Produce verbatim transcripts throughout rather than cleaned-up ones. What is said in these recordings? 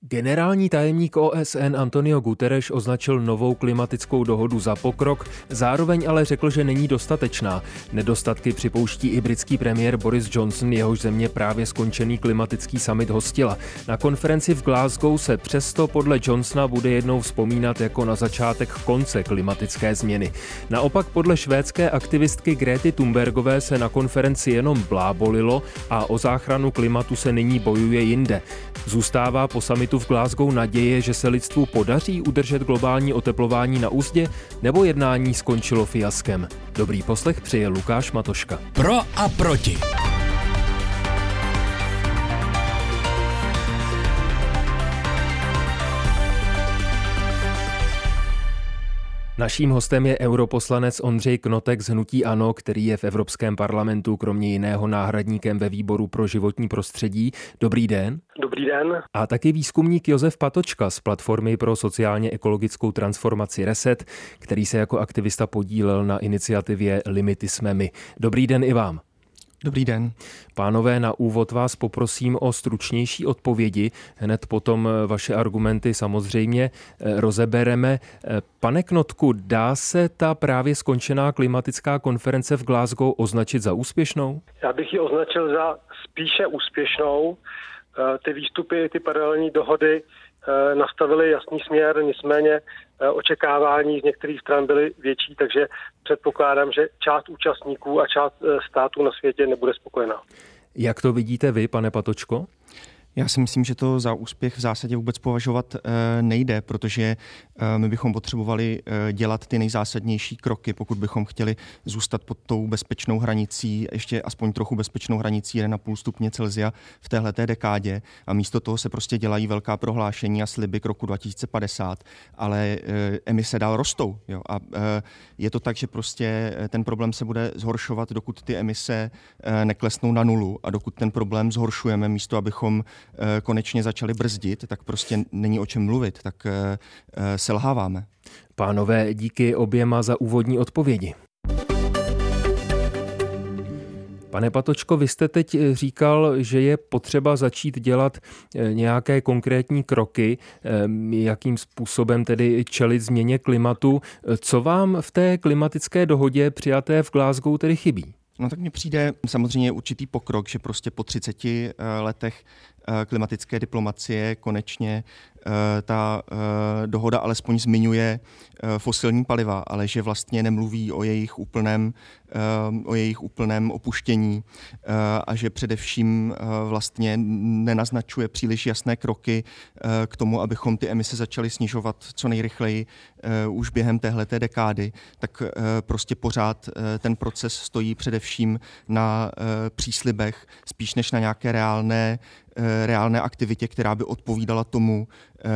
Generální tajemník O S N Antonio Guterres označil novou klimatickou dohodu za pokrok, zároveň ale řekl, že není dostatečná. Nedostatky připouští i britský premiér Boris Johnson, jehož země právě skončený klimatický summit hostila. Na konferenci v Glasgow se přesto podle Johnsona bude jednou vzpomínat jako na začátek konce klimatické změny. Naopak podle švédské aktivistky Grety Thunbergové se na konferenci jenom blábolilo a o záchranu klimatu se nyní bojuje jinde. Zůstává po summitu v Glasgow naděje, že se lidstvu podaří udržet globální oteplování na uzdě, nebo jednání skončilo fiaskem? Dobrý poslech přeje Lukáš Matoška. Pro a proti. Naším hostem je europoslanec Ondřej Knotek z hnutí ANO, který je v Evropském parlamentu kromě jiného náhradníkem ve výboru pro životní prostředí. Dobrý den. Dobrý den. A taky výzkumník Josef Patočka z platformy pro sociálně ekologickou transformaci Reset, který se jako aktivista podílel na iniciativě Limity jsme my. Dobrý den i vám. Dobrý den. Pánové, na úvod vás poprosím o stručnější odpovědi. Hned potom vaše argumenty samozřejmě rozebereme. Pane Knotku, dá se ta právě skončená klimatická konference v Glasgow označit za úspěšnou? Já bych ji označil za spíše úspěšnou. Ty výstupy, ty paralelní dohody nastavily jasný směr, nicméně očekávání z některých stran byly větší, takže předpokládám, že část účastníků a část států na světě nebude spokojená. Jak to vidíte vy, pane Patočko? Já si myslím, že to za úspěch v zásadě vůbec považovat nejde, protože my bychom potřebovali dělat ty nejzásadnější kroky, pokud bychom chtěli zůstat pod tou bezpečnou hranicí, ještě aspoň trochu bezpečnou hranicí jedna celá pět stupně Celsia v téhleté dekádě. A místo toho se prostě dělají velká prohlášení a sliby k roku dva tisíce padesát, ale emise dál rostou. Jo? A je to tak, že prostě ten problém se bude zhoršovat, dokud ty emise neklesnou na nulu a dokud ten problém zhoršujeme, místo abychom konečně začali brzdit, tak prostě není o čem mluvit, tak selháváme. Pánové, díky oběma za úvodní odpovědi. Pane Patočko, vy jste teď říkal, že je potřeba začít dělat nějaké konkrétní kroky, jakým způsobem tedy čelit změně klimatu. Co vám v té klimatické dohodě přijaté v Glasgow tedy chybí? No tak mně přijde samozřejmě určitý pokrok, že prostě po třiceti letech klimatické diplomacie konečně ta dohoda alespoň zmiňuje fosilní paliva, ale že vlastně nemluví o jejich úplném, o jejich úplném opuštění a že především vlastně nenaznačuje příliš jasné kroky k tomu, abychom ty emise začali snižovat co nejrychleji už během téhleté dekády, tak prostě pořád ten proces stojí především na příslibech, spíš než na nějaké reálné reálné aktivitě, která by odpovídala tomu,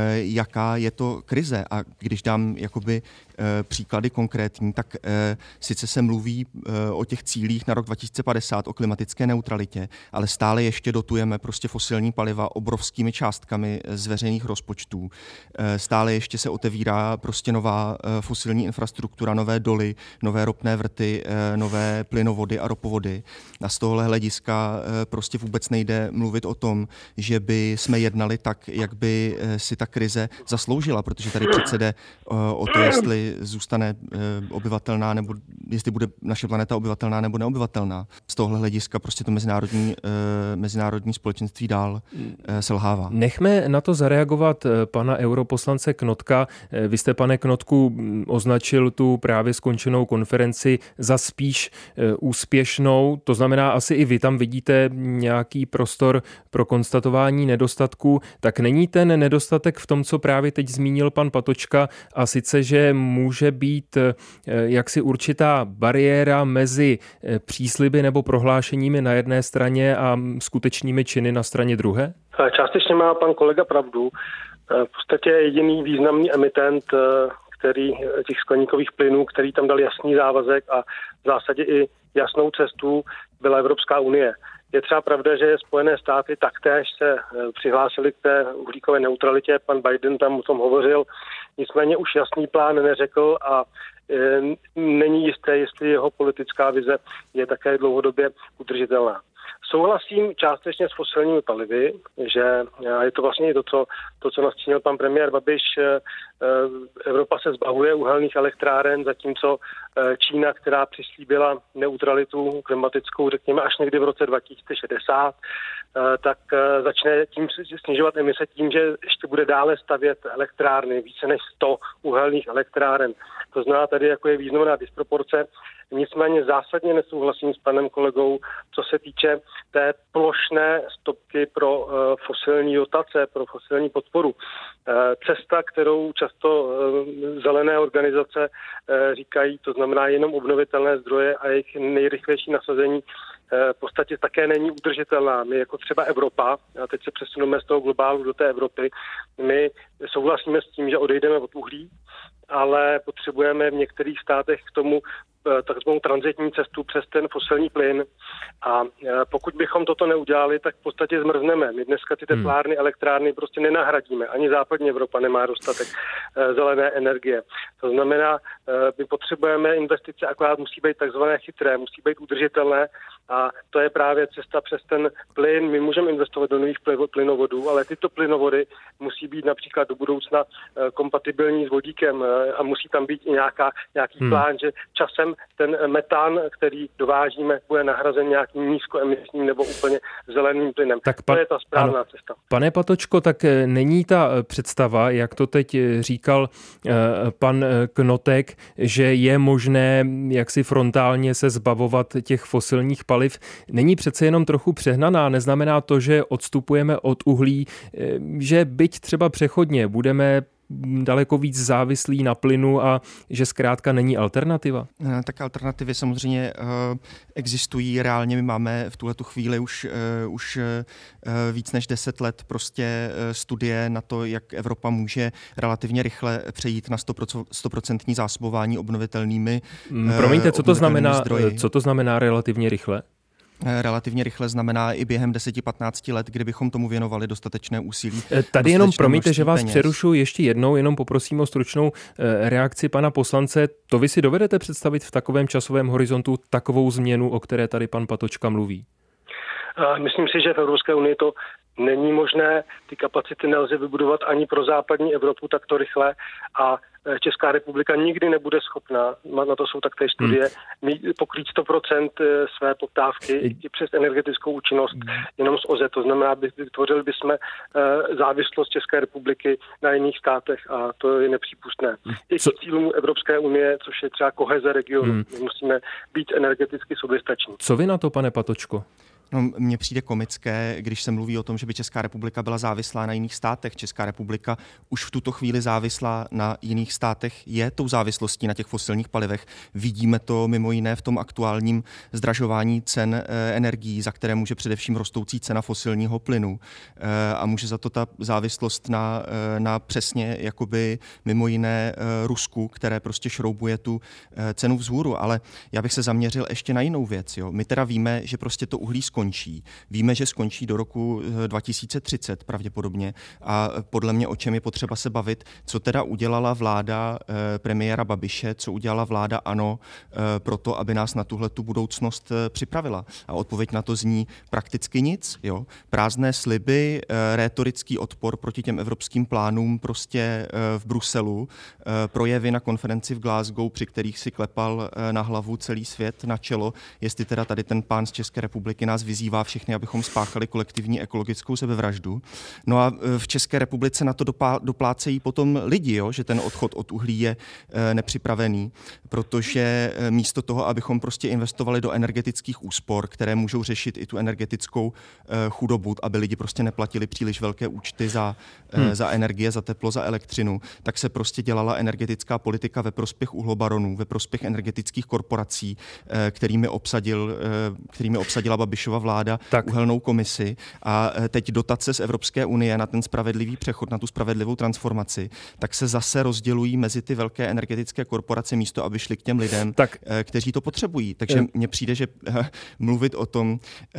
jaká je to krize. A když dám jakoby příklady konkrétní, tak sice se mluví o těch cílích na rok dva tisíce padesát, o klimatické neutralitě, ale stále ještě dotujeme prostě fosilní paliva obrovskými částkami z veřejných rozpočtů. Stále ještě se otevírá prostě nová fosilní infrastruktura, nové doly, nové ropné vrty, nové plynovody a ropovody. A z tohohle hlediska prostě vůbec nejde mluvit o tom, že by jsme jednali tak, jak by si ta krize zasloužila, protože tady přece jde o to, jestli zůstane obyvatelná, nebo jestli bude naše planeta obyvatelná nebo neobyvatelná. Z tohohle hlediska prostě to mezinárodní, mezinárodní společenství dál selhává. Nechme na to zareagovat pana europoslance Knotka. Vy jste, pane Knotku, označil tu právě skončenou konferenci za spíš úspěšnou. To znamená, asi i vy tam vidíte nějaký prostor pro konstatování nedostatků. Tak není ten nedostatek v tom, co právě teď zmínil pan Patočka, a sice, že může být jaksi určitá bariéra mezi přísliby nebo prohlášeními na jedné straně a skutečnými činy na straně druhé? Částečně má pan kolega pravdu. V podstatě jediný významný emitent, který těch skleníkových plynů, který tam dal jasný závazek a v zásadě i jasnou cestu, byla Evropská unie. Je třeba pravda, že Spojené státy taktéž se přihlásili k té uhlíkové neutralitě, pan Biden tam o tom hovořil, nicméně už jasný plán neřekl a e, není jisté, jestli jeho politická vize je také dlouhodobě udržitelná. Souhlasím částečně s fosilními palivy, že je to vlastně to, co, to, co nastínil pan premiér Babiš. Evropa se zbavuje uhelných elektráren, zatímco Čína, která přislíbila neutralitu klimatickou, řekněme, až někdy v roce dva tisíce šedesát, tak začne tím snižovat emise tím, že ještě bude dále stavět elektrárny, více než sto uhelných elektráren. To znamená, tady jako je významná disproporce. Nicméně zásadně nesouhlasím s panem kolegou, co se týče té plošné stopky pro uh, fosilní dotace, pro fosilní podporu. Uh, cesta, kterou často uh, zelené organizace uh, říkají, to znamená jenom obnovitelné zdroje a jejich nejrychlejší nasazení, v podstatě také není udržitelná. My jako třeba Evropa, a teď se přesuneme z toho globálu do té Evropy, my souhlasíme s tím, že odejdeme od uhlí, ale potřebujeme v některých státech k tomu takzvanou tranzitní cestu přes ten fosilní plyn. A pokud bychom toto neudělali, tak v podstatě zmrzneme. My dneska ty teplárny, elektrárny prostě nenahradíme. Ani západní Evropa nemá dostatek zelené energie. To znamená, my potřebujeme investice, akorát musí být takzvané chytré, musí být udržitelné. A to je právě cesta přes ten plyn. My můžeme investovat do nových plynovodů, ale tyto plynovody musí být například do budoucna kompatibilní s vodíkem a musí tam být i nějaká, nějaký hmm. plán, že časem ten metán, který dovážíme, bude nahrazen nějakým nízkoemisním nebo úplně zeleným plynem. Tak pa, to je ta správná ano. cesta. Pane Patočko, tak není ta představa, jak to teď říkal pan Knotek, že je možné jaksi frontálně se zbavovat těch fosilních paliv, není přece jenom trochu přehnaná? Neznamená to, že odstupujeme od uhlí, že byť třeba přechodně budeme daleko víc závislí na plynu a že zkrátka není alternativa? Tak alternativy samozřejmě existují reálně. My máme v tuhletu chvíli už, už víc než deset let prostě studie na to, jak Evropa může relativně rychle přejít na sto procent zásobování obnovitelnými Promiňte, co to znamená, zdroji. Co to znamená relativně rychle? Relativně rychle znamená i během deset patnáct let, kdybychom tomu věnovali dostatečné úsilí. Tady jenom promiňte, že vás přerušu ještě jednou, jenom poprosím o stručnou reakci pana poslance. To vy si dovedete představit v takovém časovém horizontu takovou změnu, o které tady pan Patočka mluví? Myslím si, že v Evropské unii to není možné. Ty kapacity nelze vybudovat ani pro západní Evropu takto rychle a Česká republika nikdy nebude schopna, na to jsou taktéž studie, hmm. pokrýt sto procent své poptávky i přes energetickou účinnost hmm. jenom z O Z E. To znamená, vytvořili bychom závislost České republiky na jiných státech a to je nepřípustné. I k cílům Evropské unie, což je třeba koheze regionu. Hmm. My musíme být energeticky soběstační. Co vy na to, pane Patočko? No, mně přijde komické, když se mluví o tom, že by Česká republika byla závislá na jiných státech. Česká republika už v tuto chvíli závislá na jiných státech je tou závislostí na těch fosilních palivech. Vidíme to mimo jiné v tom aktuálním zdražování cen e, energií, za které může především rostoucí cena fosilního plynu. E, a může za to ta závislost na, e, na přesně jakoby mimo jiné e, Rusku, které prostě šroubuje tu e, cenu vzhůru. Ale já bych se zaměřil ještě na jinou věc. Jo. My teda víme, že prostě to uhlí skončí. Víme, že skončí do roku dva tisíce třicet pravděpodobně a podle mě o čem je potřeba se bavit, co teda udělala vláda eh, premiéra Babiše, co udělala vláda ANO eh, pro to, aby nás na tuhle tu budoucnost eh, připravila. A odpověď na to zní prakticky nic. Jo? Prázdné sliby, eh, rétorický odpor proti těm evropským plánům prostě eh, v Bruselu, eh, projevy na konferenci v Glasgow, při kterých si klepal eh, na hlavu celý svět, na čelo, jestli teda tady ten pán z České republiky nás vyzývá všechny, abychom spáchali kolektivní ekologickou sebevraždu. No a v České republice na to dopá, doplácejí potom lidi, jo, že ten odchod od uhlí je e, nepřipravený, protože e, místo toho, abychom prostě investovali do energetických úspor, které můžou řešit i tu energetickou e, chudobu, aby lidi prostě neplatili příliš velké účty za, e, hmm. za energie, za teplo, za elektřinu, tak se prostě dělala energetická politika ve prospěch uhlobaronů, ve prospěch energetických korporací, e, kterými obsadil, e, kterými obsadila Babišova vláda tak. uhelnou komisi a teď dotace z Evropské unie na ten spravedlivý přechod, na tu spravedlivou transformaci, tak se zase rozdělují mezi ty velké energetické korporace místo, aby šli k těm lidem, tak. kteří to potřebují. Takže mně přijde, že mluvit o tom,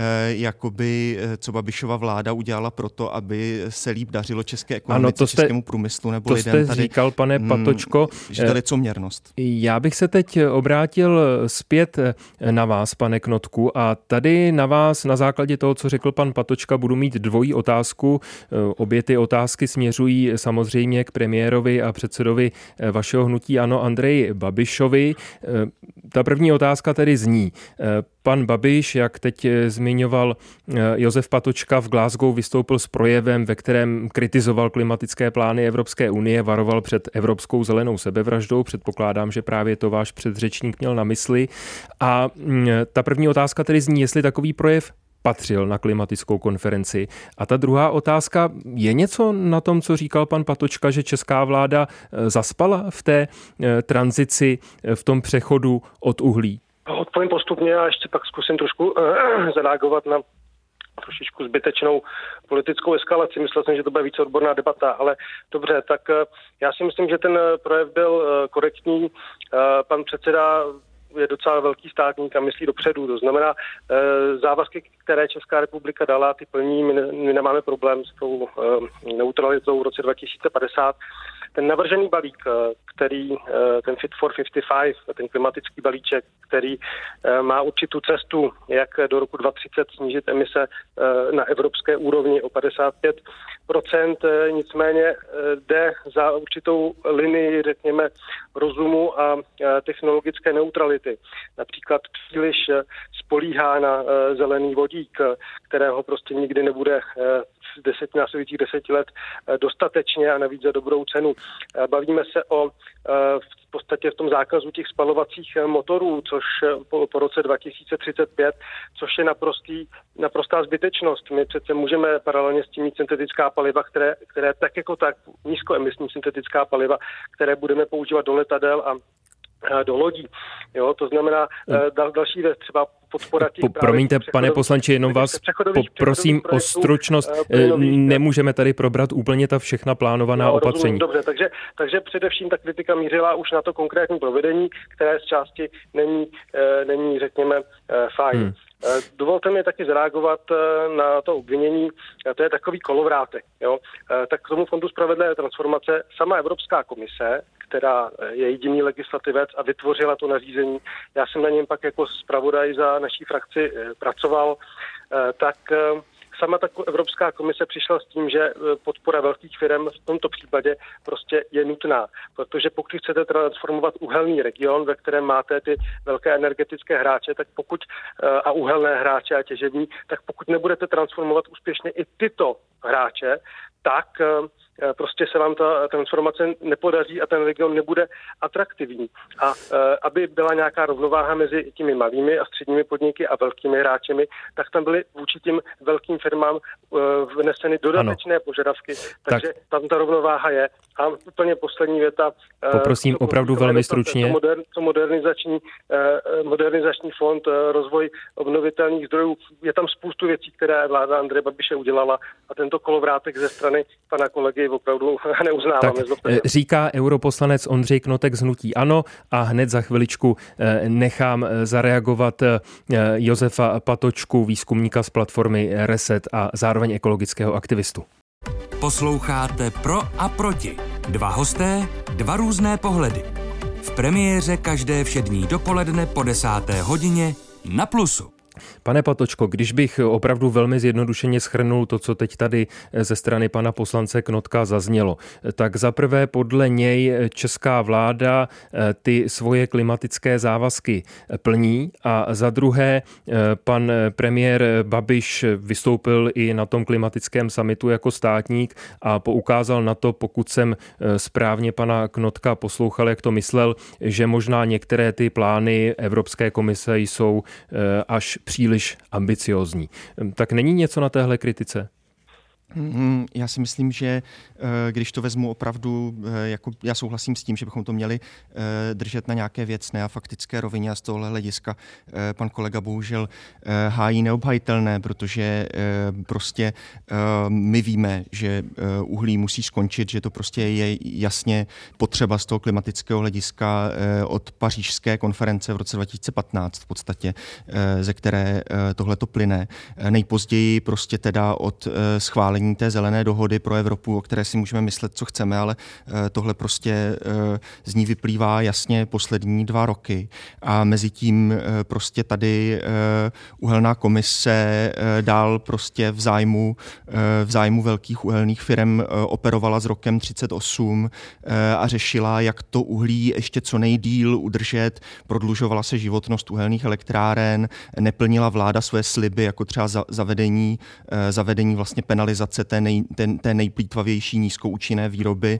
jakoby co Babišova vláda udělala pro to, aby se líp dařilo české ekonomice, ano, jste, českému průmyslu nebo to lidem. To jste tady, říkal, pane Patočko. Že to je licoměrnost. Já bych se teď obrátil zpět na vás, pane Knotku, a tady na vás vás na základě toho, co řekl pan Patočka, budu mít dvojí otázku. Obě ty otázky směřují samozřejmě k premiérovi a předsedovi vašeho hnutí ANO Andreji Babišovi. Ta první otázka tedy zní. Pan Babiš, jak teď zmiňoval Josef Patočka, v Glasgow vystoupil s projevem, ve kterém kritizoval klimatické plány Evropské unie, varoval před evropskou zelenou sebevraždou. Předpokládám, že právě to váš předřečník měl na mysli. A ta první otázka tedy zní, jestli takový projev patřil na klimatickou konferenci. A ta druhá otázka, je něco na tom, co říkal pan Patočka, že česká vláda zaspala v té tranzici, v tom přechodu od uhlí? Odpovím postupně a ještě pak zkusím trošku uh, zareagovat na trošičku zbytečnou politickou eskalaci. Myslel jsem, že to bude více odborná debata, ale dobře, tak uh, já si myslím, že ten projev byl uh, korektní. Uh, pan předseda je docela velký státník a myslí dopředu. To znamená, e, závazky, které Česká republika dala, ty plní, my, ne, my nemáme problém s tou e, neutralitou v roce dva tisíce padesát. Ten navržený balík, který, ten Fit for padesát pět, ten klimatický balíček, který má určitou cestu, jak do roku dva tisíce třicet snížit emise na evropské úrovni o padesát pět procent, nicméně jde za určitou linii, řekněme, rozumu a technologické neutrality. Například příliš spolíhá na zelený vodík, kterého prostě nikdy nebude v deset, následujících deseti let dostatečně a navíc za dobrou cenu. Bavíme se o v podstatě v tom zákazu těch spalovacích motorů, což po, po roce dva tisíce třicet pět, což je naprostý, naprostá zbytečnost. My přece můžeme paralelně s tím mít syntetická paliva, které, které tak jako tak, nízkoemisní syntetická paliva, které budeme používat do letadel a do lodí. Jo, to znamená dal, další věc, třeba podpora těch... Po, promiňte, pane poslanče, jenom vás poprosím o stručnost. Nemůžeme tady probrat úplně ta všechna plánovaná no, opatření. Rozumím, dobře, takže, takže především ta kritika mířila už na to konkrétní provedení, které z části není, není řekněme, fajn. Hmm. Dovolte mi taky zareagovat na to obvinění, to je takový kolovrátek. Jo? Tak k tomu Fondu spravedlivé transformace sama Evropská komise, která je jediný legislativec a vytvořila to nařízení, já jsem na něm pak jako zpravodaj za naší frakci pracoval, tak sama ta Evropská komise přišla s tím, že podpora velkých firm v tomto případě prostě je nutná, protože pokud chcete transformovat uhelný region, ve kterém máte ty velké energetické hráče, tak pokud a uhelné hráče a těžební, tak pokud nebudete transformovat úspěšně i tyto hráče, tak prostě se vám ta transformace nepodaří a ten region nebude atraktivní. A aby byla nějaká rovnováha mezi těmi malými a středními podniky a velkými hráčemi, tak tam byly vůči těm velkým firmám vneseny dodatečné ano. požadavky. Takže tak. tam ta rovnováha je. A úplně poslední věta. Poprosím co, opravdu velmi stručně. Co, moder, co modernizační, modernizační fond, rozvoj obnovitelných zdrojů. Je tam spoustu věcí, které vláda Andreje Babiše udělala a tento kolovrátek ze strany pana kolegy opravdu neuznáváme. Tak, říká europoslanec Ondřej Knotek z hnutí ANO a hned za chviličku nechám zareagovat Josefa Patočku, výzkumníka z platformy Reset a zároveň ekologického aktivistu. Posloucháte Pro a proti. Dva hosté, dva různé pohledy. V premiéře každé všední dopoledne po desáté hodině na Plusu. Pane Patočko, když bych opravdu velmi zjednodušeně shrnul to, co teď tady ze strany pana poslance Knotka zaznělo, tak zaprvé podle něj česká vláda ty svoje klimatické závazky plní a za druhé pan premiér Babiš vystoupil i na tom klimatickém summitu jako státník a poukázal na to, pokud jsem správně pana Knotka poslouchal, jak to myslel, že možná některé ty plány Evropské komise jsou až příliš ambiciózní. Tak není něco na téhle kritice? Já si myslím, že když to vezmu opravdu, jako já souhlasím s tím, že bychom to měli držet na nějaké věcné a faktické rovině a z tohohle hlediska pan kolega bohužel hájí neobhajitelné, protože prostě my víme, že uhlí musí skončit, že to prostě je jasně potřeba z toho klimatického hlediska od pařížské konference v roce dva tisíce patnáct v podstatě, ze které tohleto plyne. Nejpozději prostě teda od schválení schválení té zelené dohody pro Evropu, o které si můžeme myslet, co chceme, ale tohle prostě z ní vyplývá jasně poslední dva roky. A mezi tím prostě tady uhelná komise dál prostě v zájmu, v zájmu velkých uhelných firm operovala s rokem třicet osm a řešila, jak to uhlí ještě co nejdýl udržet, prodlužovala se životnost uhelných elektráren, neplnila vláda své sliby, jako třeba za, zavedení, zavedení vlastně penalizace té, nej, té, té nejplýtvavější nízkoučinné výroby,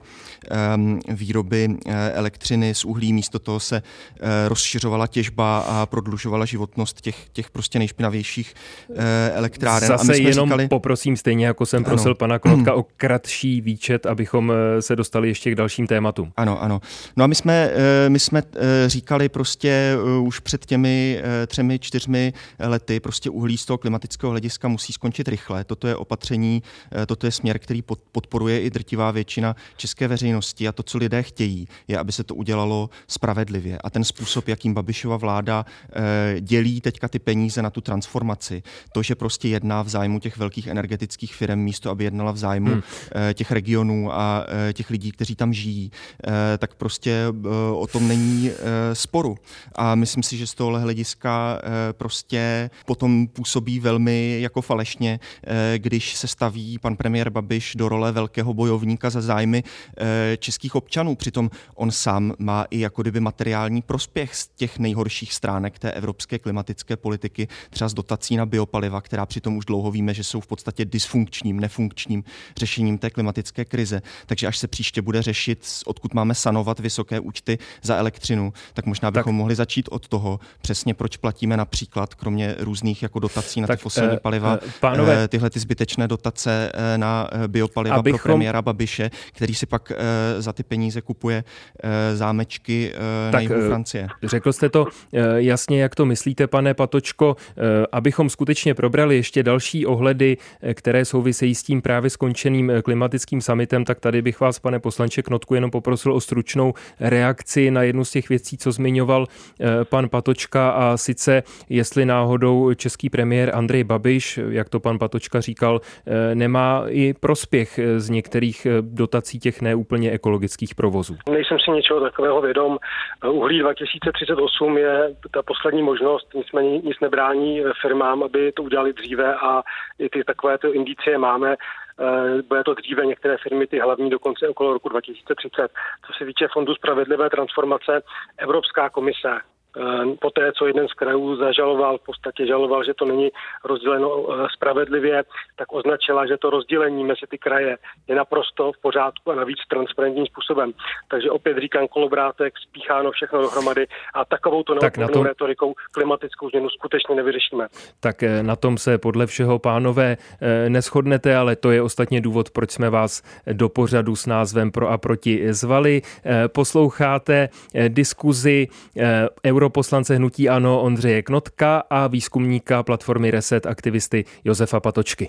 výroby elektřiny z uhlí. Místo toho se rozšiřovala těžba a prodlužovala životnost těch, těch prostě nejšpinavějších elektráren. Zase a my jsme jenom říkali, poprosím, stejně jako jsem prosil ano. pana Knotka o kratší výčet, abychom se dostali ještě k dalším tématům. Ano, ano. No a my jsme, my jsme říkali prostě už před těmi třemi, čtyřmi lety, prostě uhlí z toho klimatického hlediska musí skončit rychle. Toto je opatření, toto je směr, který podporuje i drtivá většina české veřejnosti a to, co lidé chtějí, je, aby se to udělalo spravedlivě. A ten způsob, jakým Babišova vláda dělí teďka ty peníze na tu transformaci, to, že prostě jedná v zájmu těch velkých energetických firm, místo aby jednala v zájmu hmm. těch regionů a těch lidí, kteří tam žijí, tak prostě o tom není sporu. A myslím si, že z tohohle hlediska prostě potom působí velmi jako falešně, když se staví pan premiér Babiš do role velkého bojovníka za zájmy českých občanů. Přitom on sám má i jako kdyby materiální prospěch z těch nejhorších stránek té evropské klimatické politiky, třeba z dotací na biopaliva, která přitom už dlouho víme, že jsou v podstatě dysfunkčním, nefunkčním řešením té klimatické krize. Takže až se příště bude řešit, odkud máme sanovat vysoké účty za elektřinu, tak možná bychom tak. mohli začít od toho, přesně proč platíme například, kromě různých jako dotací na tak, ty fosilní paliva, eh, pánové, tyhle ty zbytečné dotace na biopaliva abychom... pro premiéra Babiše, který si pak eh, za ty peníze kupuje eh, zámečky eh, na jihu Francie. Řekl jste to eh, jasně, jak to myslíte, pane Patočko, eh, abychom skutečně probrali ještě další ohledy, eh, které souvisejí s tím právě skončeným klimatickým summitem, tak tady bych vás, pane poslanče Knotku, jenom poprosil o stručnou reakci na jednu z těch věcí, co zmiňoval eh, pan Patočka, a sice jestli náhodou český premiér Andrej Babiš, jak to pan Patočka říkal, eh, nemá i prospěch z některých dotací těch neúplně ekologických provozů. Nejsem si něčeho takového vědom. Uhlí dva tisíce třicet osm je ta poslední možnost, nicméně nic nebrání firmám, aby to udělali dříve a i ty takovéto indicie máme. Bude to dříve, některé firmy, ty hlavní dokonce okolo roku dva tisíce třicet. Co se týče Fondu spravedlivé transformace, Evropská komise poté, co jeden z krajů zažaloval, v podstatě žaloval, že to není rozděleno spravedlivě, tak označila, že to rozdělení mezi ty kraje je naprosto v pořádku a navíc transparentním způsobem. Takže opět říkám kolobrátek, spícháno všechno dohromady a takovou to neodbornou tom... retorikou klimatickou změnu skutečně nevyřešíme. Tak na tom se podle všeho, pánové, neshodnete, ale to je ostatně důvod, proč jsme vás do pořadu s názvem Pro a proti zvali. Posloucháte diskuzi europoslance hnutí ANO Ondřeje Knotka a výzkumníka platformy Reset aktivisty Josefa Patočky.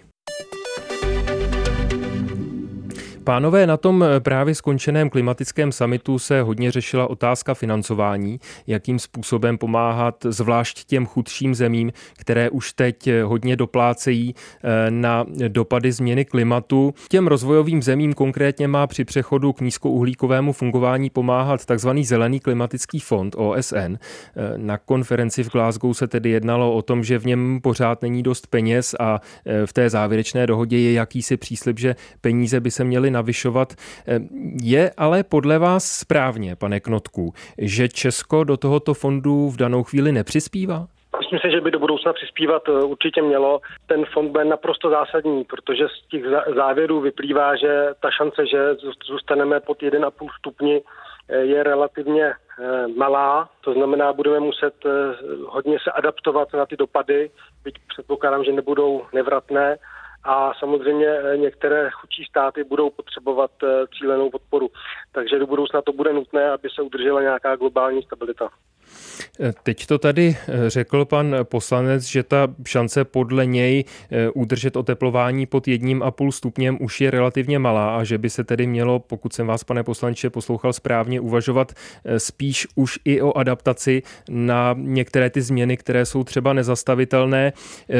Pánové, na tom právě skončeném klimatickém summitu se hodně řešila otázka financování, jakým způsobem pomáhat zvlášť těm chudším zemím, které už teď hodně doplácejí na dopady změny klimatu. Těm rozvojovým zemím konkrétně má při přechodu k nízkouhlíkovému fungování pomáhat takzvaný Zelený klimatický fond O S N. Na konferenci v Glasgow se tedy jednalo o tom, že v něm pořád není dost peněz a v té závěrečné dohodě je jakýsi příslib, že peníze by se měly navyšovat. Je ale podle vás správně, pane Knotku, že Česko do tohoto fondu v danou chvíli nepřispívá? Myslím si, že by do budoucna přispívat určitě mělo. Ten fond bude naprosto zásadní, protože z těch závěrů vyplývá, že ta šance, že zůstaneme pod jedna celá pět stupni, je relativně malá. To znamená, budeme muset hodně se adaptovat na ty dopady, byť předpokládám, že nebudou nevratné. A samozřejmě některé chudší státy budou potřebovat cílenou podporu. Takže do budoucna to bude nutné, aby se udržela nějaká globální stabilita. Teď to tady řekl pan poslanec, že ta šance podle něj udržet oteplování pod jedním a půl stupněm už je relativně malá a že by se tedy mělo, pokud jsem vás, pane poslanče, poslouchal správně, uvažovat spíš už i o adaptaci na některé ty změny, které jsou třeba nezastavitelné.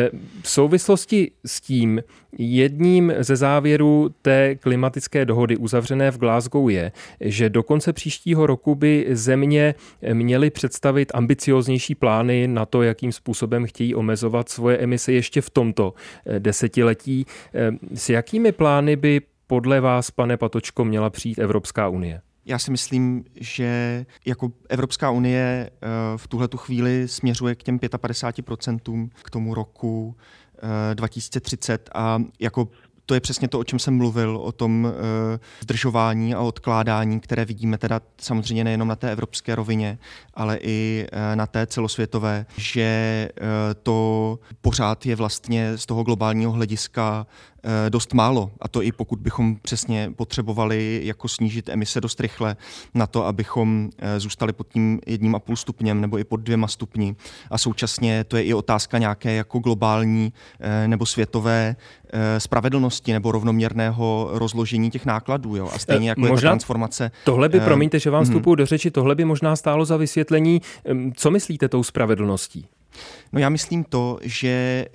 V souvislosti s tím jedním ze závěrů té klimatické dohody uzavřené v Glasgow je, že do konce příštího roku by země měly představit ambicioznější plány na to, jakým způsobem chtějí omezovat svoje emise ještě v tomto desetiletí. S jakými plány by podle vás, pane Patočko, měla přijít Evropská unie? Já si myslím, že jako Evropská unie v tuhletu chvíli směřuje k těm padesát pět procent k tomu roku dva tisíce třicet a jako to je přesně to, o čem jsem mluvil, o tom uh, zdržování a odkládání, které vidíme teda samozřejmě nejenom na té evropské rovině, ale i uh, na té celosvětové, že uh, to pořád je vlastně z toho globálního hlediska uh, dost málo. A to i pokud bychom přesně potřebovali jako snížit emise dost rychle na to, abychom uh, zůstali pod tím jedním a půl stupněm nebo i pod dvěma stupni. A současně to je i otázka nějaké jako globální uh, nebo světové uh, spravedlnosti nebo rovnoměrného rozložení těch nákladů. Jo? A stejně jako možná je ta transformace. Tohle by, promiňte, že vám vstupuji mm. do řeči, tohle by možná stálo za vysvětlení. Co myslíte tou spravedlností? No já myslím to, že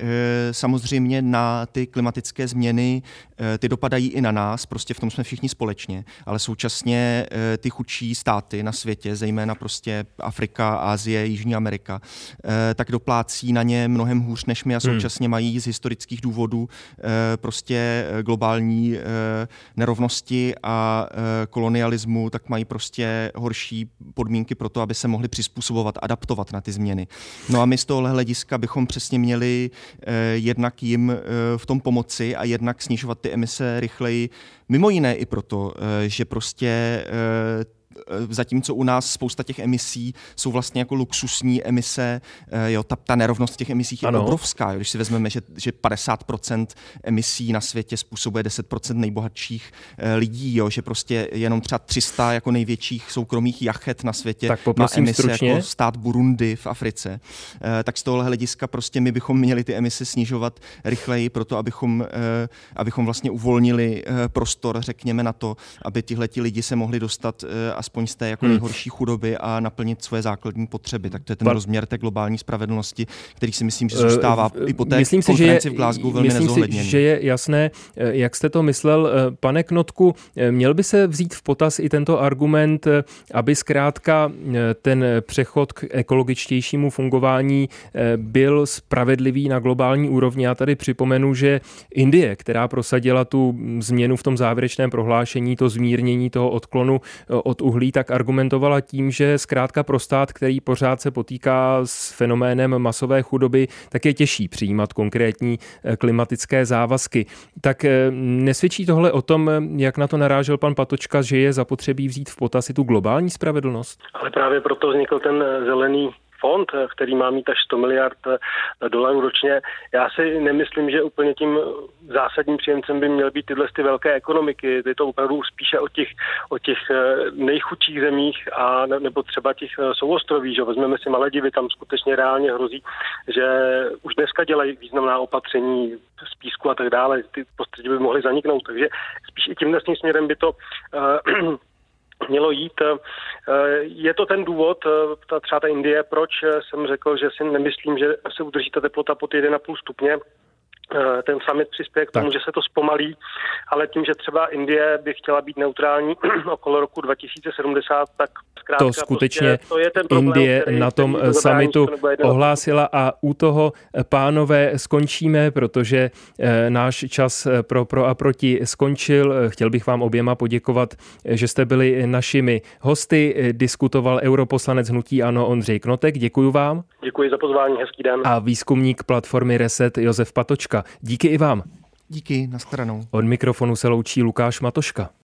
e, samozřejmě na ty klimatické změny e, ty dopadají i na nás, prostě v tom jsme všichni společně, ale současně e, ty chudší státy na světě, zejména prostě Afrika, Asie, Jižní Amerika, e, tak doplácí na ně mnohem hůř než my a současně hmm. mají z historických důvodů e, prostě globální e, nerovnosti a e, kolonialismu, tak mají prostě horší podmínky pro to, aby se mohli přizpůsobovat, adaptovat na ty změny. No a my z tohohle hlediska bychom přesně měli eh, jednak jim eh, v tom pomoci a jednak snižovat ty emise rychleji. Mimo jiné i proto, eh, že prostě eh, zatímco u nás spousta těch emisí jsou vlastně jako luxusní emise, jo, ta, ta nerovnost v těch emisích je ano. obrovská. Jo, když si vezmeme, že, že padesát procent emisí na světě způsobuje deset procent nejbohatších lidí, jo, že prostě jenom třeba tři sta jako největších soukromých jachet na světě tak má emise stručně. Jako stát Burundi v Africe. Tak z tohohle hlediska prostě my bychom měli ty emise snižovat rychleji proto, abychom, abychom vlastně uvolnili prostor, řekněme, na to, aby tihleti lidi se mohli dostat aspoň z té jako hmm. nejhorší chudoby a naplnit svoje základní potřeby. Tak to je ten Pan... rozměr té globální spravedlnosti, který si myslím, že zůstává uh, i po té myslím konferenci si, že, v Glasgow velmi myslím nezohledněný. Myslím si, že je jasné, jak jste to myslel. Pane Knotku, měl by se vzít v potaz i tento argument, aby zkrátka ten přechod k ekologičtějšímu fungování byl spravedlivý na globální úrovni. Já tady připomenu, že Indie, která prosadila tu změnu v tom závěrečném prohlášení, to zmírnění toho odklonu od uhlí, tak argumentovala tím, že zkrátka pro stát, který pořád se potýká s fenoménem masové chudoby, tak je těžší přijímat konkrétní klimatické závazky. Tak nesvědčí tohle o tom, jak na to narážel pan Patočka, že je zapotřebí vzít v potaz i tu globální spravedlnost? Ale právě proto vznikl ten zelený fond, který má mít až sto miliard dolarů ročně. Já si nemyslím, že úplně tím zásadním příjemcem by měly být tyhle ty velké ekonomiky. Je to opravdu spíše o těch, o těch nejchudších zemích a nebo třeba těch souostroví, že vezmeme si Maledivy, tam skutečně reálně hrozí, že už dneska dělají významná opatření z písku a tak dále. Ty prostředí by mohly zaniknout, takže spíš i tímhle směrem by to uh, mělo jít. Je to ten důvod, ta, třeba ta Indie, proč jsem řekl, že si nemyslím, že se udrží ta teplota pod jedna a půl stupně. Ten summit přispěje k tomu, tak. že se to zpomalí, ale tím, že třeba Indie by chtěla být neutrální okolo roku dva tisíce sedmdesát, tak zkrátka to skutečně prostě, to je ten problém, Indie který, na tom který summitu ohlásila a u toho, pánové, skončíme, protože náš čas pro pro a proti skončil. Chtěl bych vám oběma poděkovat, že jste byli našimi hosty. Diskutoval europoslanec hnutí ANO Ondřej Knotek. Děkuji vám. Děkuji za pozvání, hezký den. A výzkumník platformy Reset Josef Patočka. Díky i vám. Díky, nashledanou. Od mikrofonu se loučí Lukáš Matoška.